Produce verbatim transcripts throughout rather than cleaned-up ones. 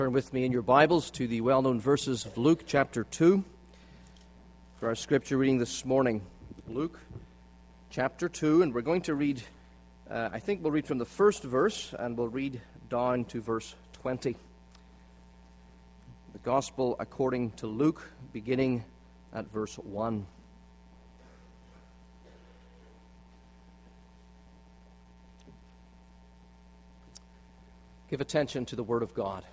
Turn with me in your Bibles to the well-known verses of Luke chapter two for our scripture reading this morning. Luke chapter two, and we're going to read, uh, I think we'll read from the first verse, and we'll read down to verse twenty. The Gospel according to Luke, beginning at verse one. Give attention to the Word of God.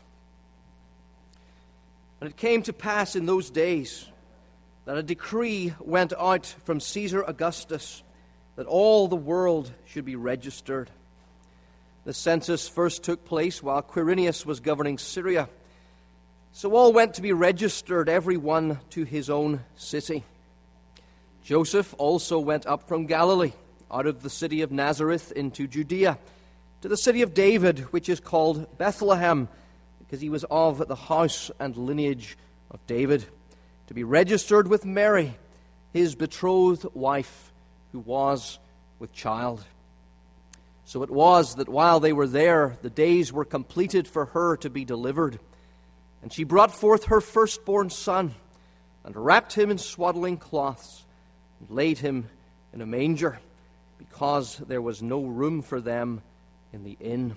And it came to pass in those days that a decree went out from Caesar Augustus that all the world should be registered. The census first took place while Quirinius was governing Syria. So all went to be registered, every one to his own city. Joseph also went up from Galilee, out of the city of Nazareth into Judea, to the city of David, which is called Bethlehem, because he was of the house and lineage of David, to be registered with Mary, his betrothed wife, who was with child. So it was that while they were there, the days were completed for her to be delivered. And she brought forth her firstborn son, and wrapped him in swaddling cloths, and laid him in a manger, because there was no room for them in the inn.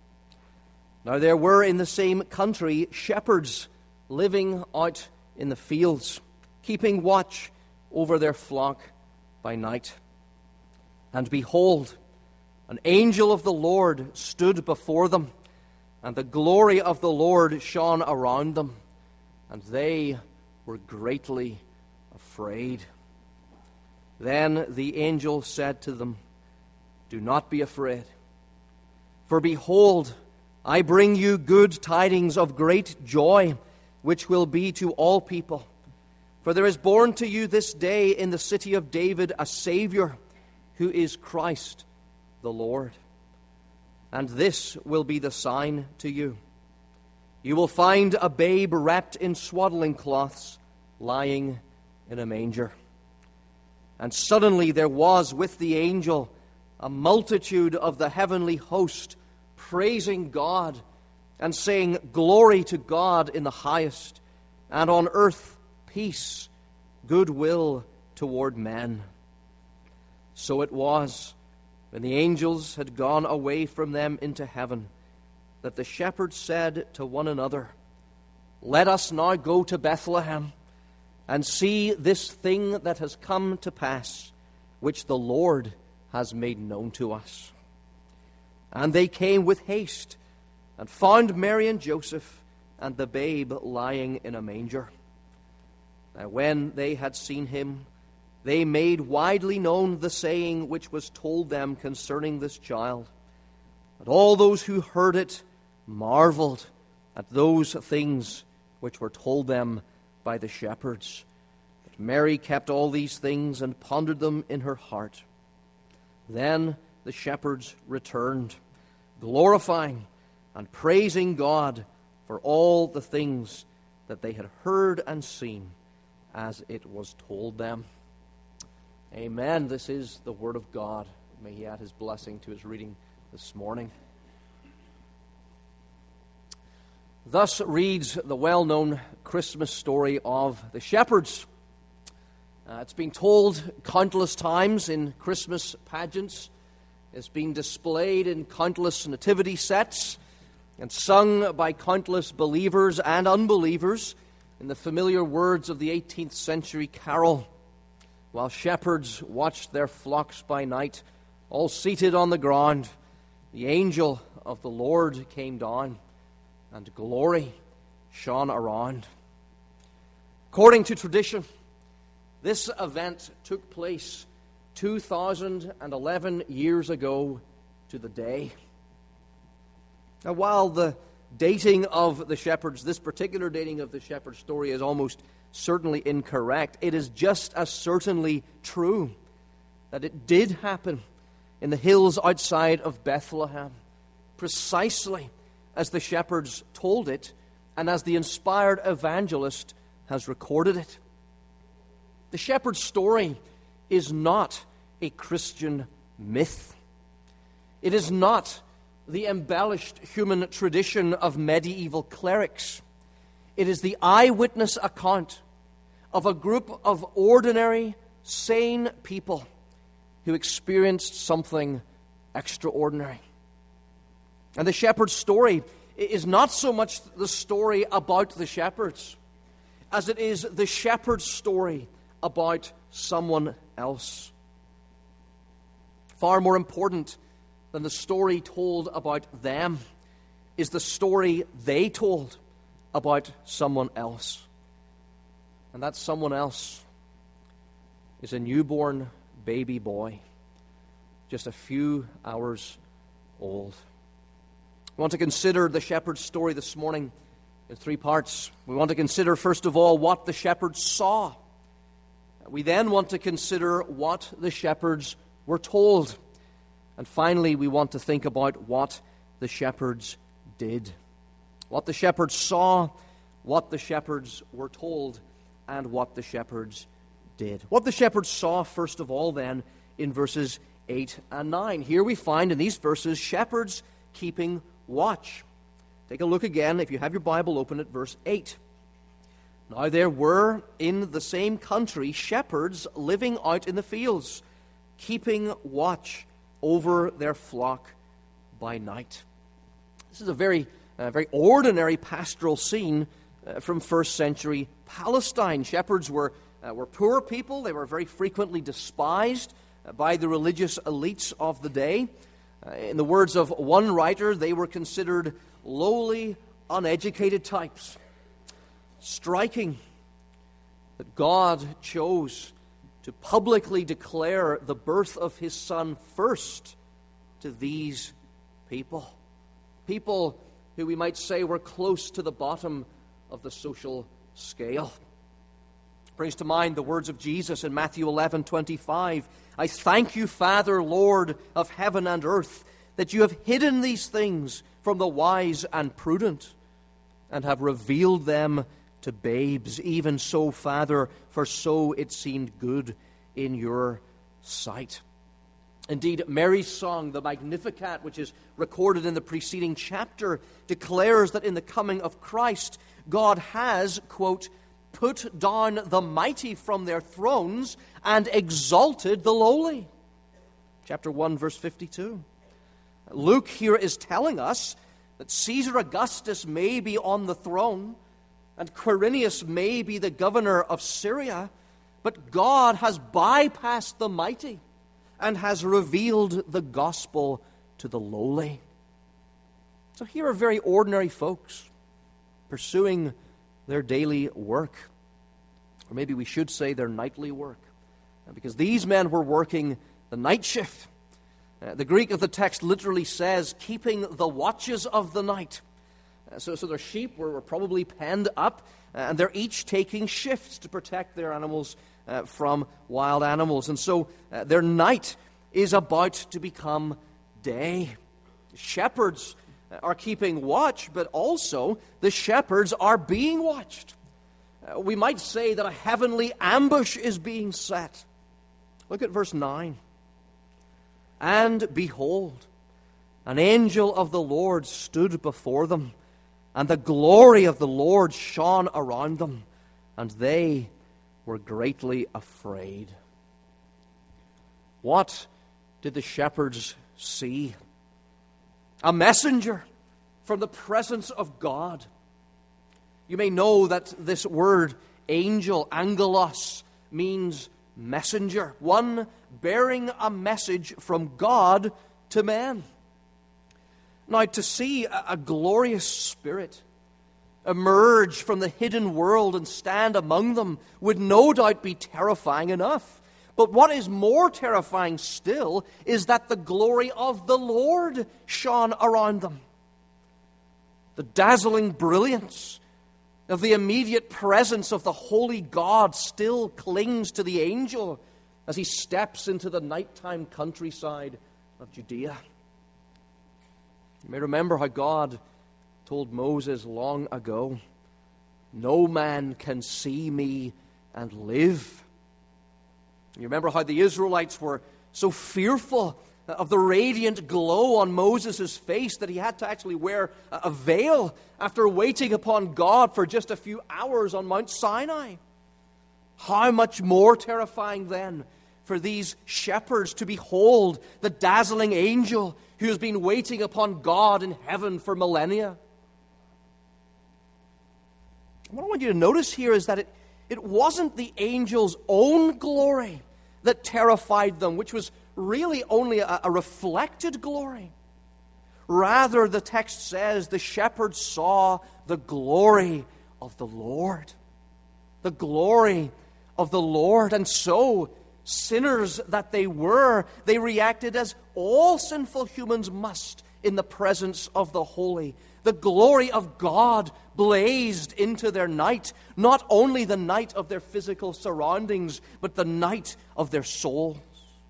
Now there were in the same country shepherds living out in the fields, keeping watch over their flock by night. And behold, an angel of the Lord stood before them, and the glory of the Lord shone around them, and they were greatly afraid. Then the angel said to them, "Do not be afraid, for behold, I bring you good tidings of great joy, which will be to all people. For there is born to you this day in the city of David a Savior, who is Christ the Lord. And this will be the sign to you. You will find a babe wrapped in swaddling cloths, lying in a manger." And suddenly there was with the angel a multitude of the heavenly host, praising God and saying, "Glory to God in the highest, and on earth peace, goodwill toward men." So it was, when the angels had gone away from them into heaven, that the shepherds said to one another, "Let us now go to Bethlehem, and see this thing that has come to pass, which the Lord has made known to us." And they came with haste, and found Mary and Joseph, and the babe lying in a manger. Now when they had seen him, they made widely known the saying which was told them concerning this child. And all those who heard it marveled at those things which were told them by the shepherds. But Mary kept all these things and pondered them in her heart. Then the shepherds returned, glorifying and praising God for all the things that they had heard and seen as it was told them. Amen. This is the word of God. May He add His blessing to His reading this morning. Thus reads the well-known Christmas story of the shepherds. Uh, it's been told countless times in Christmas pageants. It's been displayed in countless nativity sets and sung by countless believers and unbelievers in the familiar words of the eighteenth century carol. While shepherds watched their flocks by night, all seated on the ground, the angel of the Lord came down, and glory shone around. According to tradition, this event took place two thousand eleven years ago to the day. Now, while the dating of the shepherds, this particular dating of the shepherd story is almost certainly incorrect, it is just as certainly true that it did happen in the hills outside of Bethlehem, precisely as the shepherds told it and as the inspired evangelist has recorded it. The shepherd's story is not a Christian myth. It is not the embellished human tradition of medieval clerics. It is the eyewitness account of a group of ordinary, sane people who experienced something extraordinary. And the shepherd's story is not so much the story about the shepherds as it is the shepherd's story about someone else. Far more important than the story told about them is the story they told about someone else. And that someone else is a newborn baby boy, just a few hours old. We want to consider the shepherd's story this morning in three parts. We want to consider, first of all, what the shepherds saw. We then want to consider what the shepherds were told. And finally, we want to think about what the shepherds did. What the shepherds saw, what the shepherds were told, and what the shepherds did. What the shepherds saw, first of all, then, in verses eight and nine. Here we find in these verses shepherds keeping watch. Take a look again, if you have your Bible open, at verse eight. Now there were in the same country shepherds living out in the fields, keeping watch over their flock by night. This is a very, uh, very ordinary pastoral scene uh, from first century Palestine. Shepherds were, uh, were poor people. They were very frequently despised uh, by the religious elites of the day. Uh, in the words of one writer, they were considered lowly, uneducated types. Striking that God chose to publicly declare the birth of his Son first to these people. People who we might say were close to the bottom of the social scale. Brings to mind the words of Jesus in Matthew eleven twenty-five. I thank you, Father, Lord of heaven and earth, that you have hidden these things from the wise and prudent, and have revealed them to babes. Even so, Father, for so it seemed good in your sight. Indeed, Mary's song, the Magnificat, which is recorded in the preceding chapter, declares that in the coming of Christ, God has, quote, put down the mighty from their thrones and exalted the lowly. Chapter one, verse fifty-two. Luke here is telling us that Caesar Augustus may be on the throne and Quirinius may be the governor of Syria, but God has bypassed the mighty and has revealed the gospel to the lowly. So here are very ordinary folks pursuing their daily work, or maybe we should say their nightly work, because these men were working the night shift. Uh, the Greek of the text literally says, keeping the watches of the night. Uh, so, so their sheep were, were probably penned up, uh, and they're each taking shifts to protect their animals uh, from wild animals. And so uh, their night is about to become day. Shepherds are keeping watch, but also the shepherds are being watched. Uh, we might say that a heavenly ambush is being set. Look at verse nine. And behold, an angel of the Lord stood before them, and the glory of the Lord shone around them, and they were greatly afraid. What did the shepherds see? A messenger from the presence of God. You may know that this word angel, angelos, means messenger, one bearing a message from God to men. Now, to see a, a glorious spirit emerge from the hidden world and stand among them would no doubt be terrifying enough. But what is more terrifying still is that the glory of the Lord shone around them. The dazzling brilliance of the immediate presence of the holy God still clings to the angel as he steps into the nighttime countryside of Judea. You may remember how God told Moses long ago, no man can see me and live. You remember how the Israelites were so fearful of the radiant glow on Moses' face that he had to actually wear a veil after waiting upon God for just a few hours on Mount Sinai. How much more terrifying then for these shepherds to behold the dazzling angel who has been waiting upon God in heaven for millennia. What I want you to notice here is that it, it wasn't the angel's own glory that terrified them, which was really only a, a reflected glory. Rather, the text says the shepherds saw the glory of the Lord. The glory of the Lord. And so, sinners that they were, they reacted as all sinful humans must in the presence of the holy. The glory of God blazed into their night, not only the night of their physical surroundings, but the night of their souls.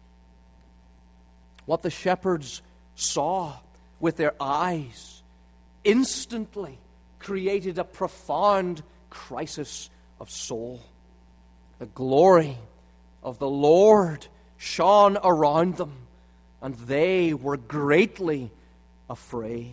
What the shepherds saw with their eyes instantly created a profound crisis of soul. The glory of the Lord shone around them, and they were greatly afraid.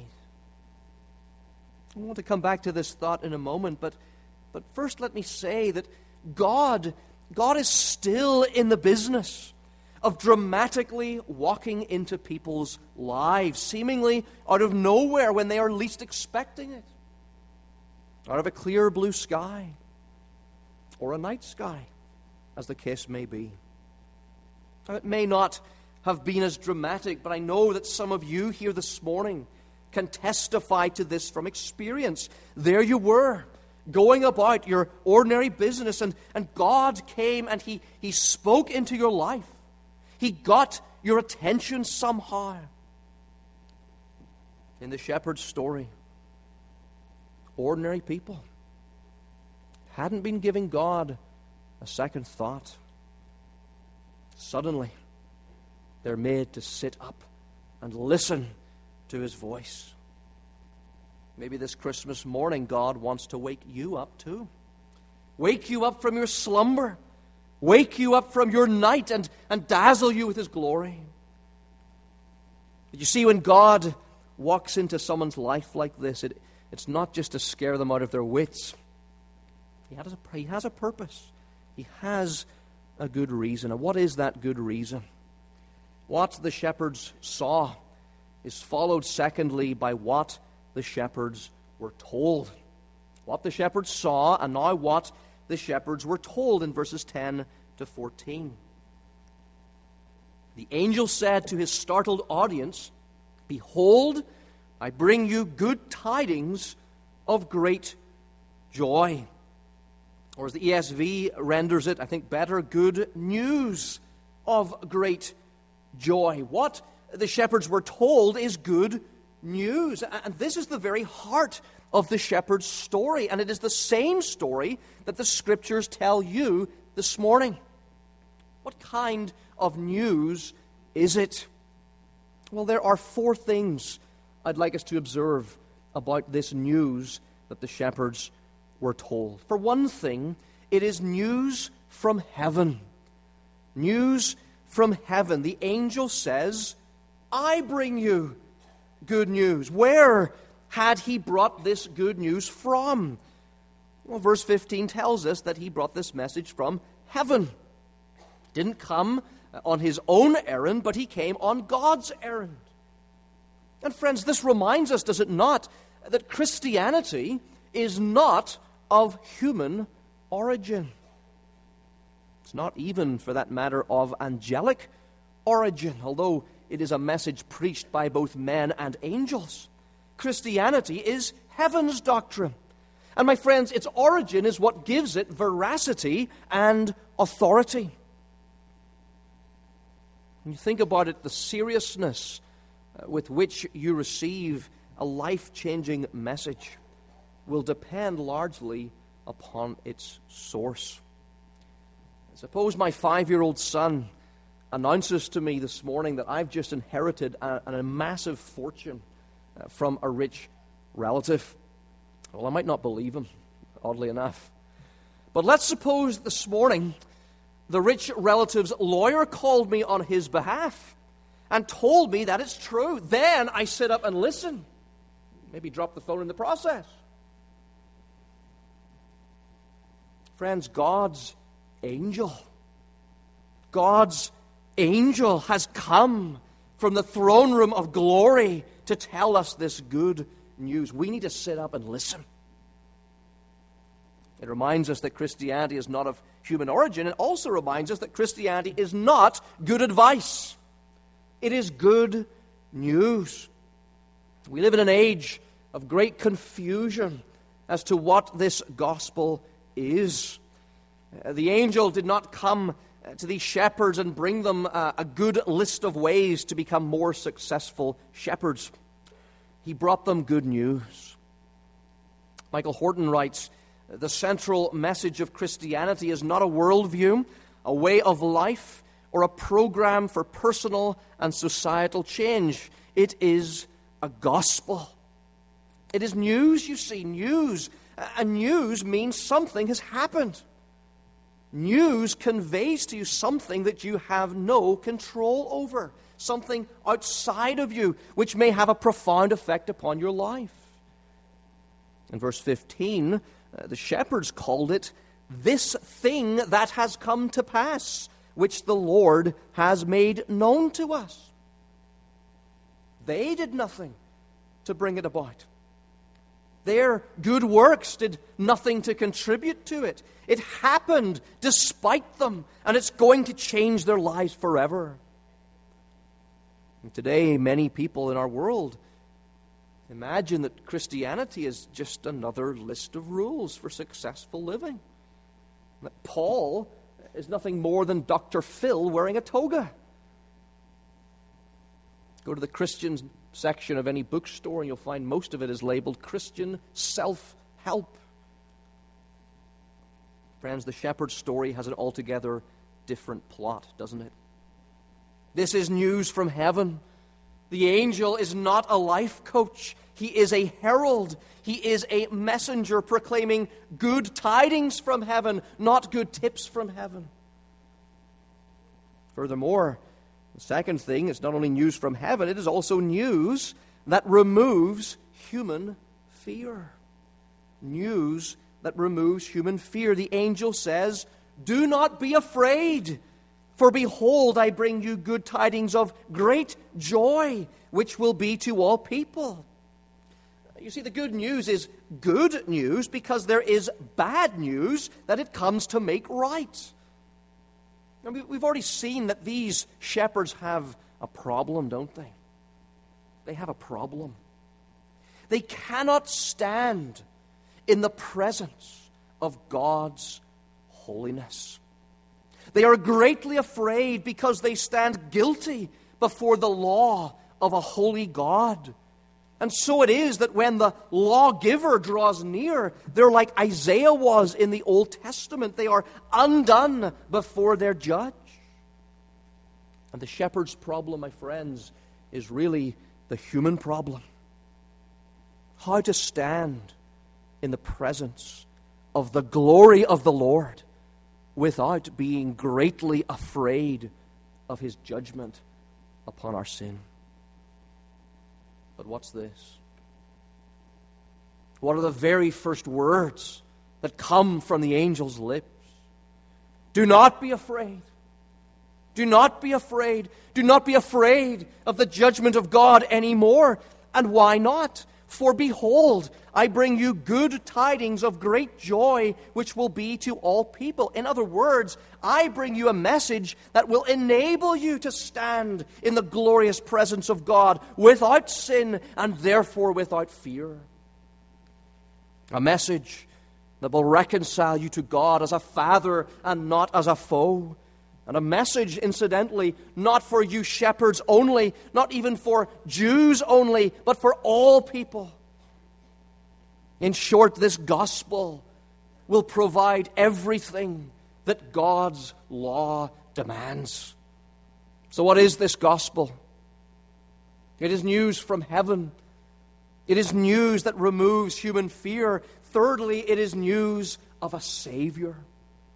I want to come back to this thought in a moment, but, but first let me say that God, God is still in the business of dramatically walking into people's lives, seemingly out of nowhere when they are least expecting it. Out of a clear blue sky, or a night sky, as the case may be. Now, it may not have been as dramatic, but I know that some of you here this morning can testify to this from experience. There you were, going about your ordinary business, and, and God came and he, he spoke into your life. He got your attention somehow. In the shepherd's story, ordinary people hadn't been giving God a second thought. Suddenly, they're made to sit up and listen to His voice. Maybe this Christmas morning, God wants to wake you up too. Wake you up from your slumber. Wake you up from your night and, and dazzle you with His glory. But you see, when God walks into someone's life like this, it, it's not just to scare them out of their wits. He has a, he has a purpose. He has a good reason. And what is that good reason? What the shepherds saw is followed, secondly, by what the shepherds were told. What the shepherds saw, and now what the shepherds were told in verses ten to fourteen. The angel said to his startled audience, "Behold, I bring you good tidings of great joy." Or as the E S V renders it, I think better, good news of great joy. What the shepherds were told is good news. And this is the very heart of the shepherd's story. And it is the same story that the Scriptures tell you this morning. What kind of news is it? Well, there are four things I'd like us to observe about this news that the shepherds were told. For one thing, it is news from heaven. News from heaven. The angel says, "I bring you good news." Where had he brought this good news from? Well, verse fifteen tells us that he brought this message from heaven. Didn't come on his own errand, but he came on God's errand. And friends, this reminds us, does it not, that Christianity is not of human origin. It's not even, for that matter, of angelic origin, although it is a message preached by both men and angels. Christianity is heaven's doctrine. And my friends, its origin is what gives it veracity and authority. When you think about it, the seriousness with which you receive a life-changing message will depend largely upon its source. Suppose my five-year-old son announces to me this morning that I've just inherited a, a massive fortune uh, from a rich relative. Well, I might not believe him, oddly enough. But let's suppose this morning the rich relative's lawyer called me on his behalf and told me that it's true. Then I sit up and listen. Maybe drop the phone in the process. Friends, God's angel, God's angel has come from the throne room of glory to tell us this good news. We need to sit up and listen. It reminds us that Christianity is not of human origin. It also reminds us that Christianity is not good advice. It is good news. We live in an age of great confusion as to what this gospel is. Uh, the angel did not come to these shepherds and bring them uh, a good list of ways to become more successful shepherds. He brought them good news. Michael Horton writes, "The central message of Christianity is not a worldview, a way of life, or a program for personal and societal change. It is a gospel." It is news, you see, news. And news means something has happened. News conveys to you something that you have no control over, something outside of you, which may have a profound effect upon your life. In verse fifteen, uh, the shepherds called it, "this thing that has come to pass, which the Lord has made known to us." They did nothing to bring it about. Their good works did nothing to contribute to it. It happened despite them, and it's going to change their lives forever. And today, many people in our world imagine that Christianity is just another list of rules for successful living. That Paul is nothing more than Doctor Phil wearing a toga. Go to the Christian section of any bookstore and you'll find most of it is labeled Christian self-help. Friends, the shepherd's story has an altogether different plot, doesn't it? This is news from heaven. The angel is not a life coach. He is a herald. He is a messenger proclaiming good tidings from heaven, not good tips from heaven. Furthermore, the second thing is not only news from heaven, it is also news that removes human fear. News that removes human fear. The angel says, "Do not be afraid, for behold, I bring you good tidings of great joy, which will be to all people." You see, the good news is good news because there is bad news that it comes to make right. I mean, we've already seen that these shepherds have a problem, don't they? They have a problem. They cannot stand in the presence of God's holiness. They are greatly afraid because they stand guilty before the law of a holy God. And so it is that when the lawgiver draws near, they're like Isaiah was in the Old Testament. They are undone before their judge. And the shepherd's problem, my friends, is really the human problem. How to stand in the presence of the glory of the Lord without being greatly afraid of His judgment upon our sin. But what's this? What are the very first words that come from the angel's lips? Do not be afraid. Do not be afraid. Do not be afraid of the judgment of God anymore. And why not? For behold, I bring you good tidings of great joy, which will be to all people. In other words, I bring you a message that will enable you to stand in the glorious presence of God without sin and therefore without fear. A message that will reconcile you to God as a father and not as a foe. And a message, incidentally, not for you shepherds only, not even for Jews only, but for all people. In short, this gospel will provide everything that God's law demands. So what is this gospel? It is news from heaven. It is news that removes human fear. Thirdly, it is news of a Savior.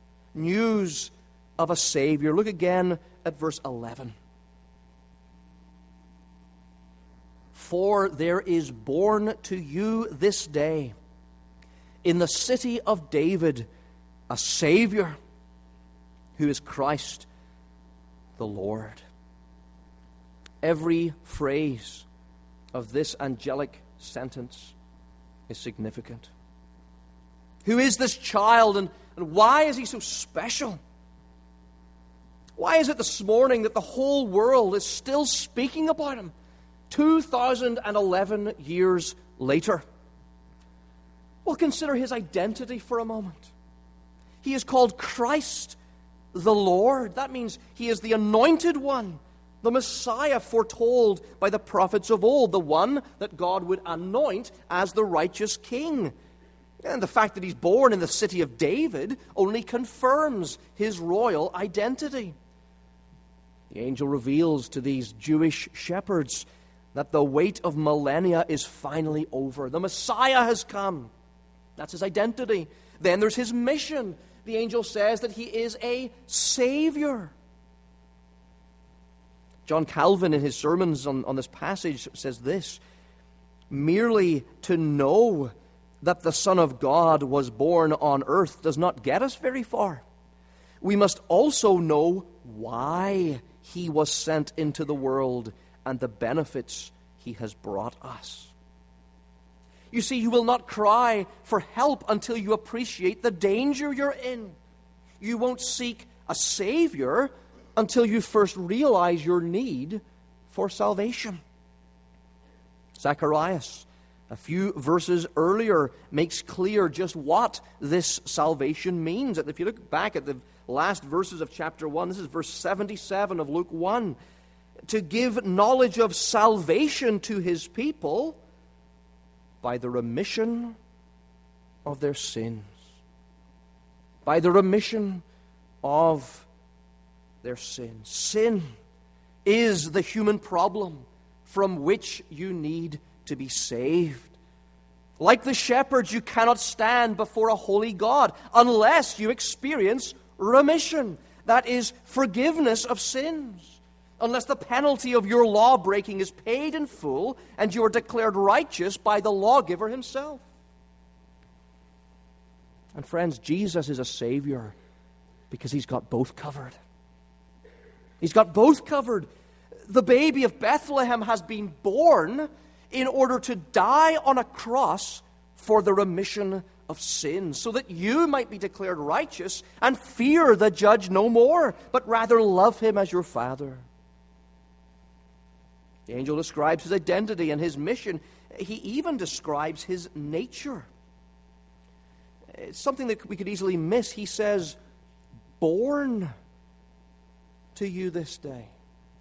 News of a Savior. Look again at verse eleven. For there is born to you this day in the city of David a Savior, who is Christ the Lord. Every phrase of this angelic sentence is significant. Who is this child, and, and why is he so special? Why is it this morning that the whole world is still speaking about him two thousand eleven years later? Well, consider his identity for a moment. He is called Christ the Lord. That means he is the anointed one, the Messiah foretold by the prophets of old, the one that God would anoint as the righteous king. And the fact that he's born in the city of David only confirms his royal identity. The angel reveals to these Jewish shepherds that the wait of millennia is finally over. The Messiah has come. That's his identity. Then there's his mission. The angel says that he is a Savior. John Calvin, in his sermons on, on this passage, says this: merely to know that the Son of God was born on earth does not get us very far. We must also know why he was sent into the world and the benefits he has brought us. You see, you will not cry for help until you appreciate the danger you're in. You won't seek a Savior until you first realize your need for salvation. Zacharias, a few verses earlier, makes clear just what this salvation means. If you look back at the last verses of chapter one, this is verse seventy-seven of Luke one. To give knowledge of salvation to his people by the remission of their sins. By the remission of their sins. Sin is the human problem from which you need to be saved. Like the shepherds, you cannot stand before a holy God unless you experience remission. That is forgiveness of sins. Unless the penalty of your law-breaking is paid in full and you are declared righteous by the lawgiver himself. And friends, Jesus is a Savior because he's got both covered. He's got both covered. The baby of Bethlehem has been born in order to die on a cross for the remission of sins, so that you might be declared righteous and fear the judge no more, but rather love him as your Father. The angel describes his identity and his mission. He even describes his nature. It's something that we could easily miss. He says, born to you this day.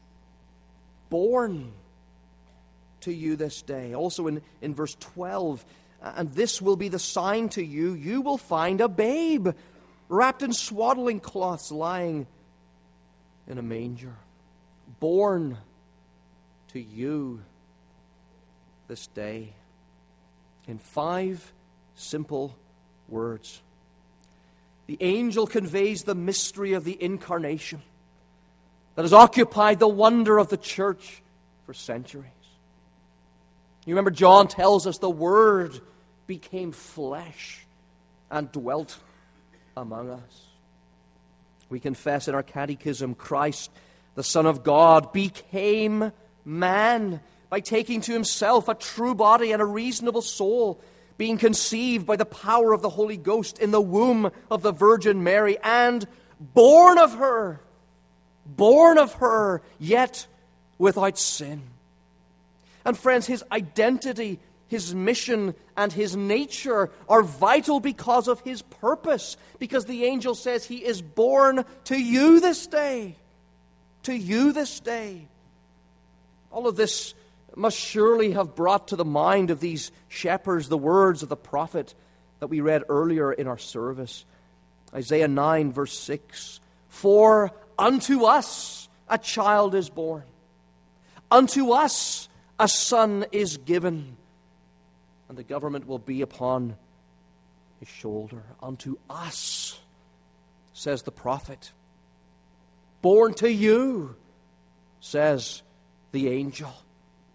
Born to you this day. Also in, in verse twelve, and this will be the sign to you, you will find a babe wrapped in swaddling cloths lying in a manger. Born to you this day. In five simple words, the angel conveys the mystery of the incarnation that has occupied the wonder of the church for centuries. You remember, John tells us the Word became flesh and dwelt among us. We confess in our catechism, Christ, the Son of God, became man by taking to himself a true body and a reasonable soul, being conceived by the power of the Holy Ghost in the womb of the Virgin Mary, and born of her, born of her, yet without sin. And friends, his identity, his mission, and his nature are vital because of his purpose, because the angel says he is born to you this day. To you this day. All of this must surely have brought to the mind of these shepherds the words of the prophet that we read earlier in our service. Isaiah nine, verse six. For unto us a child is born. Unto us a son is given. And the government will be upon his shoulder. Unto us, says the prophet. Born to you, says the angel.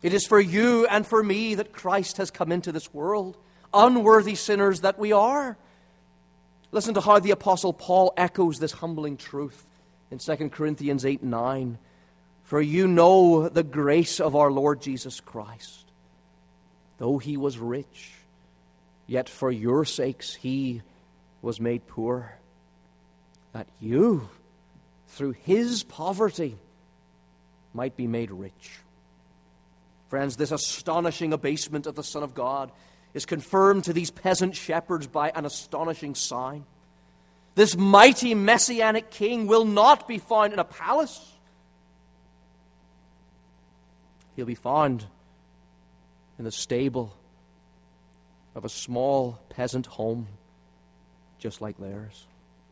It is for you and for me that Christ has come into this world, unworthy sinners that we are. Listen to how the Apostle Paul echoes this humbling truth in Second Corinthians eight nine. For you know the grace of our Lord Jesus Christ. Though he was rich, yet for your sakes he was made poor, that you, through his poverty, might be made rich. Friends, this astonishing abasement of the Son of God is confirmed to these peasant shepherds by an astonishing sign. This mighty messianic king will not be found in a palace. He'll be found in the stable of a small peasant home, just like theirs.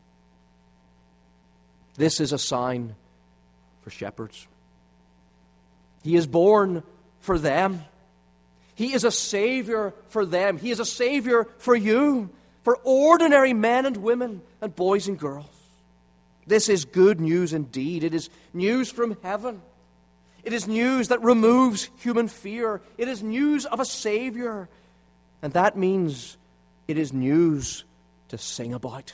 This is a sign for shepherds. He is born for them. He is a Savior for them. He is a Savior for you, for ordinary men and women and boys and girls. This is good news indeed. It is news from heaven. It is news that removes human fear. It is news of a Savior. And that means it is news to sing about.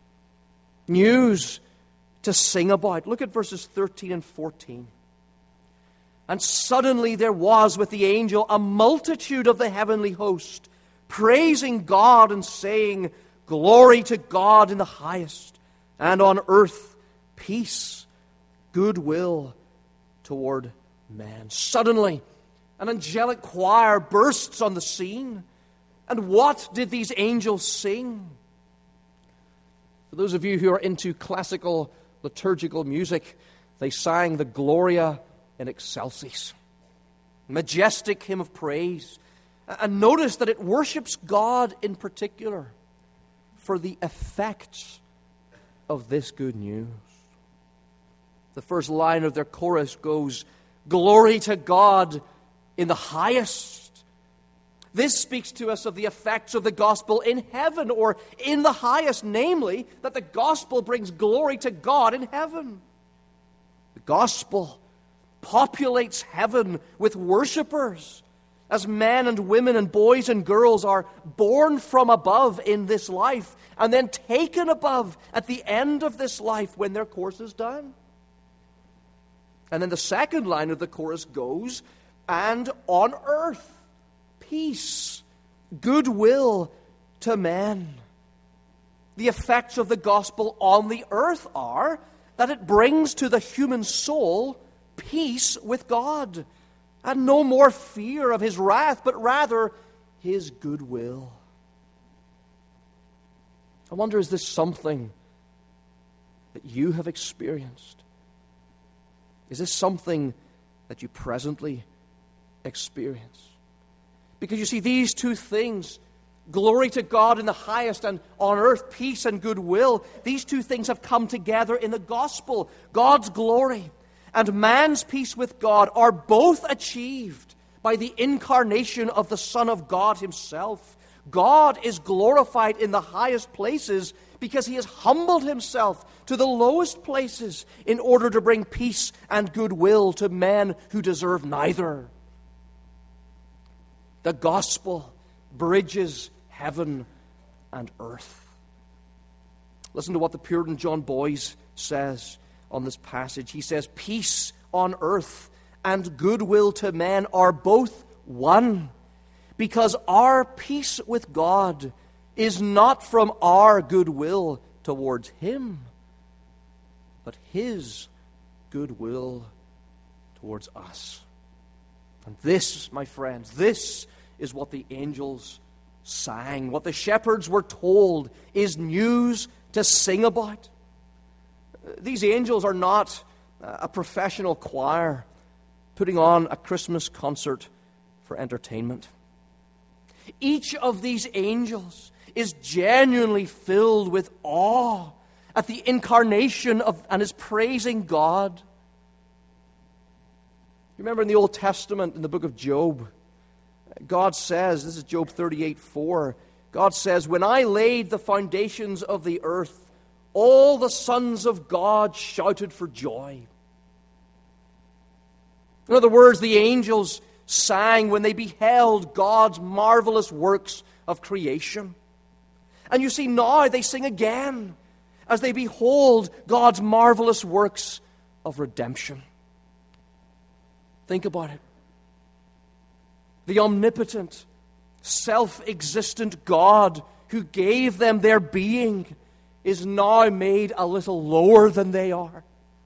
News to sing about. Look at verses thirteen and fourteen. And suddenly there was with the angel a multitude of the heavenly host, praising God and saying, Glory to God in the highest, and on earth peace, goodwill toward man. Suddenly, an angelic choir bursts on the scene. And what did these angels sing? For those of you who are into classical liturgical music, they sang the Gloria in Excelsis, majestic hymn of praise. And notice that it worships God in particular for the effects of this good news. The first line of their chorus goes, Glory to God in the highest. This speaks to us of the effects of the gospel in heaven, or in the highest, namely, that the gospel brings glory to God in heaven. The gospel populates heaven with worshipers, as men and women and boys and girls are born from above in this life, and then taken above at the end of this life when their course is done. And then the second line of the chorus goes, and on earth, peace, goodwill to men. The effects of the gospel on the earth are that it brings to the human soul peace with God, and no more fear of his wrath, but rather his goodwill. I wonder, is this something that you have experienced? Is this something that you presently experience? Because you see, these two things, glory to God in the highest and on earth peace and goodwill, these two things have come together in the gospel. God's glory and man's peace with God are both achieved by the incarnation of the Son of God himself. God is glorified in the highest places because he has humbled himself to the lowest places in order to bring peace and goodwill to men who deserve neither. The gospel bridges heaven and earth. Listen to what the Puritan John Boyce says on this passage. He says, peace on earth and goodwill to men are both one, because our peace with God is not from our goodwill towards him, but his goodwill towards us. And this, my friends, this is what the angels sang. What the shepherds were told is news to sing about. These angels are not a professional choir putting on a Christmas concert for entertainment. Each of these angels is genuinely filled with awe at the incarnation of and is praising God. You remember in the Old Testament, in the book of Job, God says, this is Job thirty-eight four, God says, when I laid the foundations of the earth, all the sons of God shouted for joy. In other words, the angels sang when they beheld God's marvelous works of creation. And you see, now they sing again as they behold God's marvelous works of redemption. Think about it. The omnipotent, self-existent God who gave them their being is now made a little lower than they are.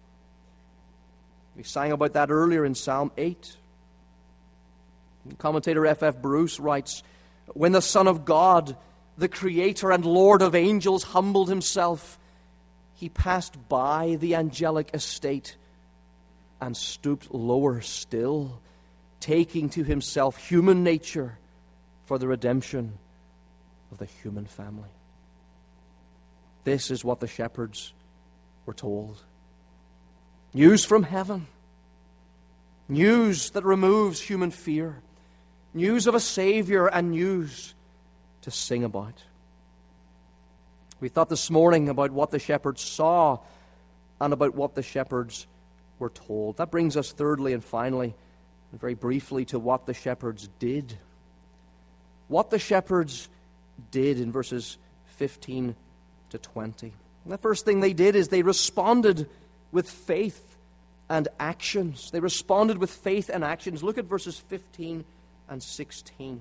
We sang about that earlier in Psalm eight. Commentator F F Bruce writes, "When the Son of God, the Creator and Lord of angels, humbled himself, he passed by the angelic estate and stooped lower still, taking to himself human nature for the redemption of the human family." This is what the shepherds were told. News from heaven. News that removes human fear. News of a Savior and news to sing about. We thought this morning about what the shepherds saw and about what the shepherds were told. That brings us thirdly and finally, and very briefly, to what the shepherds did. What the shepherds did in verses fifteen to twenty. And the first thing they did is they responded with faith and actions. They responded with faith and actions. Look at verses fifteen and sixteen.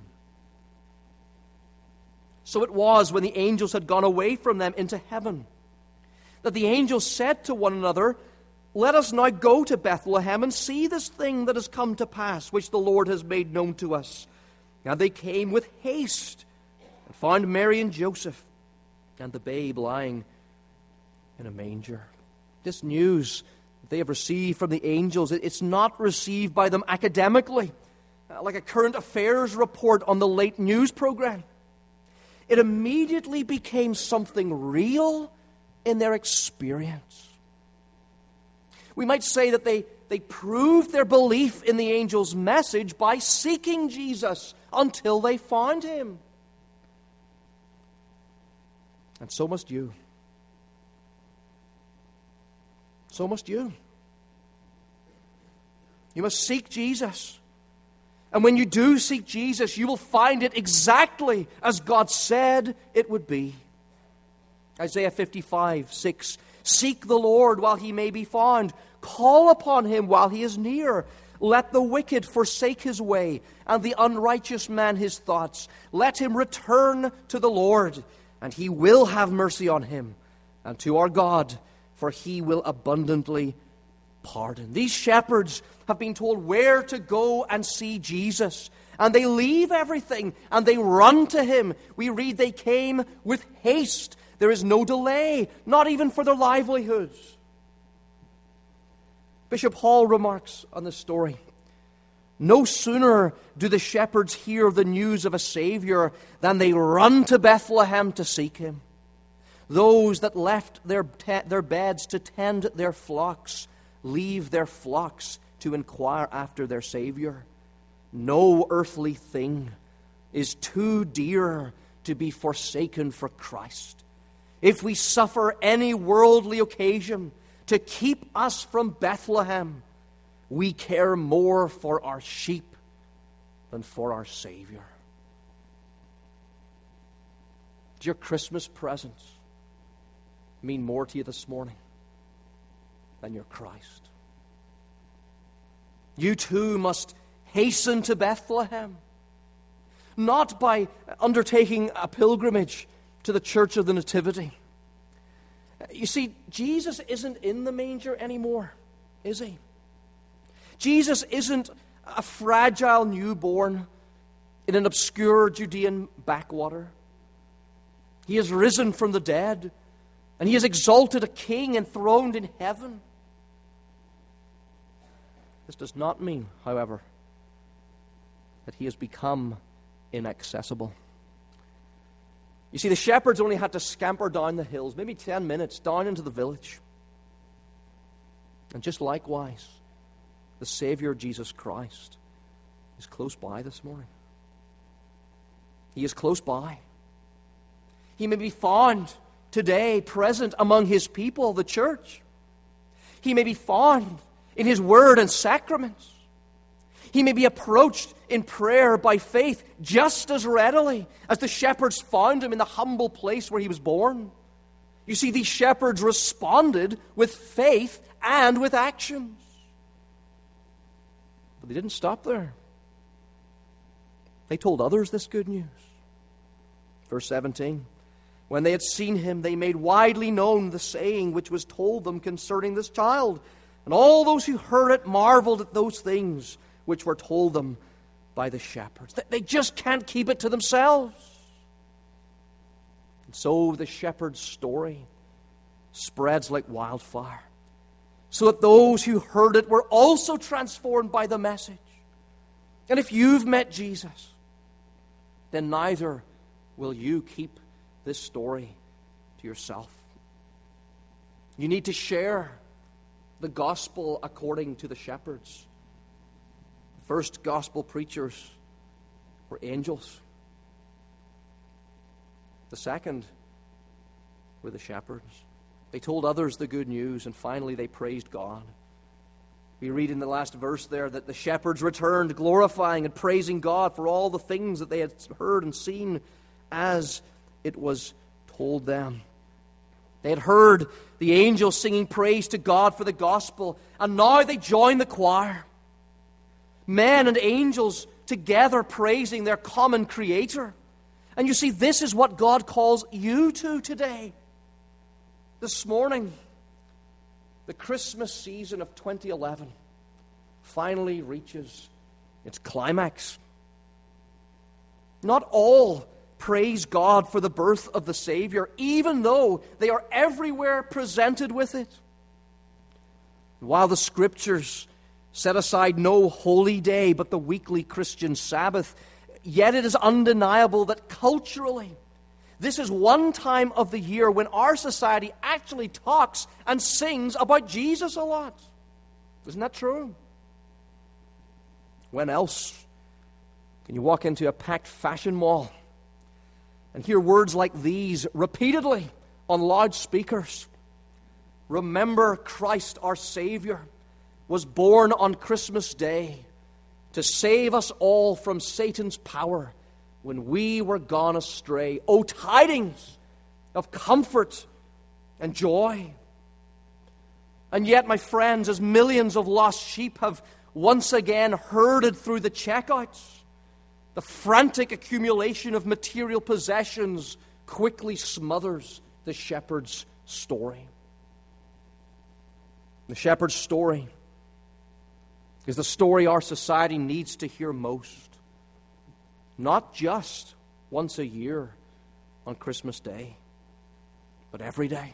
"So it was, when the angels had gone away from them into heaven, that the angels said to one another, 'Let us now go to Bethlehem and see this thing that has come to pass, which the Lord has made known to us.' And they came with haste and found Mary and Joseph and the babe lying in a manger." This news that they have received from the angels, it's not received by them academically, like a current affairs report on the late news program. It immediately became something real in their experience. We might say that they, they proved their belief in the angel's message by seeking Jesus until they found him. And so must you. So must you. You must seek Jesus. And when you do seek Jesus, you will find it exactly as God said it would be. Isaiah fifty-five, six. "Seek the Lord while he may be found. Call upon him while he is near. Let the wicked forsake his way, and the unrighteous man his thoughts. Let him return to the Lord, and he will have mercy on him, and to our God, for he will abundantly pardon." These shepherds have been told where to go and see Jesus, and they leave everything and they run to him. We read they came with haste. There is no delay, not even for their livelihoods. Bishop Hall remarks on this story, "No sooner do the shepherds hear the news of a Savior than they run to Bethlehem to seek him. Those that left their, te- their beds to tend their flocks leave their flocks to inquire after their Savior. No earthly thing is too dear to be forsaken for Christ. If we suffer any worldly occasion to keep us from Bethlehem, we care more for our sheep than for our Savior." Does your Christmas presents mean more to you this morning than your Christ? You too must hasten to Bethlehem, not by undertaking a pilgrimage to the Church of the Nativity. You see, Jesus isn't in the manger anymore, is he? Jesus isn't a fragile newborn in an obscure Judean backwater. He has risen from the dead, and he has exalted a king enthroned in heaven. This does not mean, however, that he has become inaccessible. You see, the shepherds only had to scamper down the hills, maybe ten minutes, down into the village. And just likewise, the Savior, Jesus Christ, is close by this morning. He is close by. He may be found today present among his people, the church. He may be found in his word and sacraments. He may be approached in prayer by faith just as readily as the shepherds found him in the humble place where he was born. You see, these shepherds responded with faith and with actions. But they didn't stop there. They told others this good news. Verse seventeen, when they had seen him, they made widely known the saying which was told them concerning this child. And all those who heard it marveled at those things which were told them by the shepherds. They just can't keep it to themselves. And so the shepherd's story spreads like wildfire, so that those who heard it were also transformed by the message. And if you've met Jesus, then neither will you keep this story to yourself. You need to share the gospel according to the shepherds. The first gospel preachers were angels. The second were the shepherds. They told others the good news, and finally they praised God. We read in the last verse there that the shepherds returned, glorifying and praising God for all the things that they had heard and seen as it was told them. They had heard the angels singing praise to God for the gospel, and now they join the choir. Men and angels together praising their common Creator. And you see, this is what God calls you to today. This morning, the Christmas season of twenty eleven finally reaches its climax. Not all praise God for the birth of the Savior, even though they are everywhere presented with it. While the Scriptures set aside no holy day but the weekly Christian Sabbath, yet it is undeniable that culturally, this is one time of the year when our society actually talks and sings about Jesus a lot. Isn't that true? When else can you walk into a packed fashion mall and hear words like these repeatedly on loudspeakers? Remember, Christ our Savior was born on Christmas Day to save us all from Satan's power when we were gone astray. O tidings of comfort and joy. And yet, my friends, as millions of lost sheep have once again herded through the checkouts, the frantic accumulation of material possessions quickly smothers the shepherd's story. The shepherd's story is the story our society needs to hear most. Not just once a year on Christmas Day, but every day.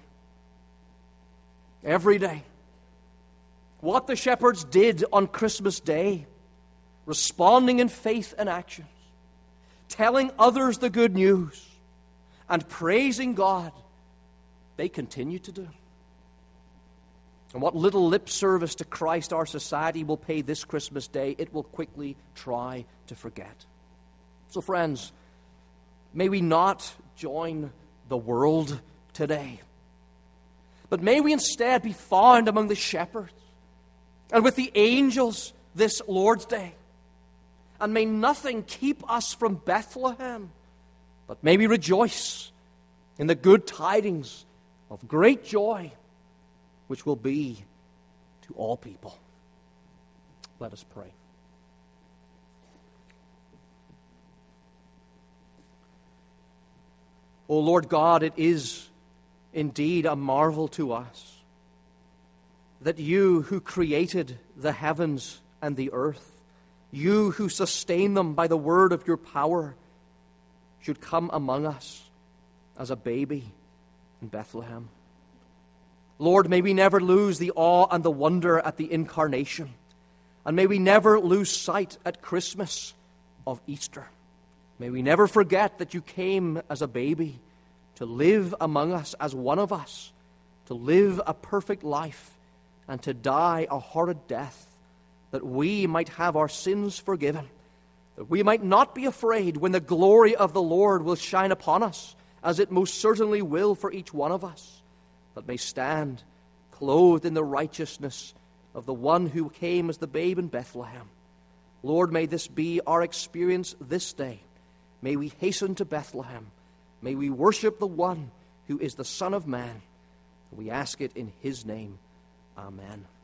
Every day. What the shepherds did on Christmas Day, responding in faith and actions, telling others the good news, and praising God, they continue to do. And what little lip service to Christ our society will pay this Christmas Day, it will quickly try to forget. So friends, may we not join the world today, but may we instead be found among the shepherds and with the angels this Lord's Day. And may nothing keep us from Bethlehem, but may we rejoice in the good tidings of great joy, which will be to all people. Let us pray. O Lord God, it is indeed a marvel to us that you who created the heavens and the earth, you who sustain them by the word of your power, should come among us as a baby in Bethlehem. Lord, may we never lose the awe and the wonder at the incarnation, and may we never lose sight at Christmas of Easter. May we never forget that you came as a baby to live among us as one of us, to live a perfect life, and to die a horrid death, that we might have our sins forgiven, that we might not be afraid when the glory of the Lord will shine upon us, as it most certainly will for each one of us, but may stand clothed in the righteousness of the one who came as the babe in Bethlehem. Lord, may this be our experience this day. May we hasten to Bethlehem. May we worship the one who is the Son of Man. We ask it in his name. Amen.